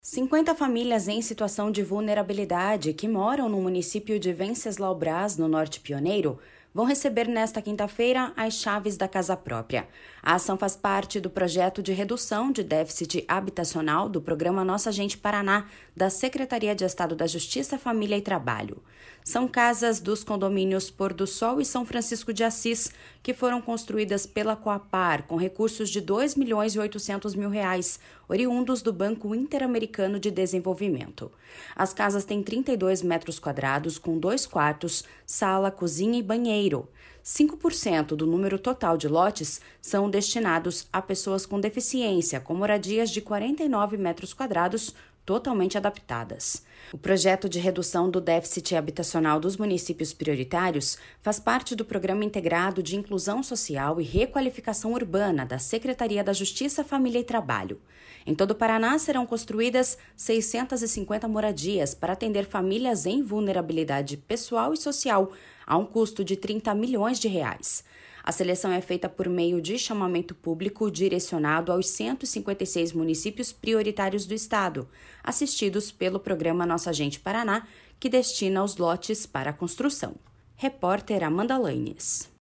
50 famílias em situação de vulnerabilidade que moram no município de Venceslau Braz, no Norte Pioneiro, vão receber nesta quinta-feira as chaves da casa própria. A ação faz parte do projeto de redução de déficit habitacional do programa Nossa Gente Paraná, da Secretaria de Estado da Justiça, Família e Trabalho. São casas dos condomínios Pôr do Sol e São Francisco de Assis, que foram construídas pela Coapar com recursos de R$ 2.800.000, oriundos do Banco Interamericano de Desenvolvimento. As casas têm 32 metros quadrados, com 2 quartos, sala, cozinha e banheiro. 5% do número total de lotes são destinados a pessoas com deficiência, com moradias de 49 metros quadrados, totalmente adaptadas. O projeto de redução do déficit habitacional dos municípios prioritários faz parte do Programa Integrado de Inclusão Social e Requalificação Urbana da Secretaria da Justiça, Família e Trabalho. Em todo o Paraná serão construídas 650 moradias para atender famílias em vulnerabilidade pessoal e social, a um custo de R$ 30 milhões. A seleção é feita por meio de chamamento público direcionado aos 156 municípios prioritários do estado, assistidos pelo programa Nossa Gente Paraná, que destina os lotes para a construção. Repórter Amanda Lanes.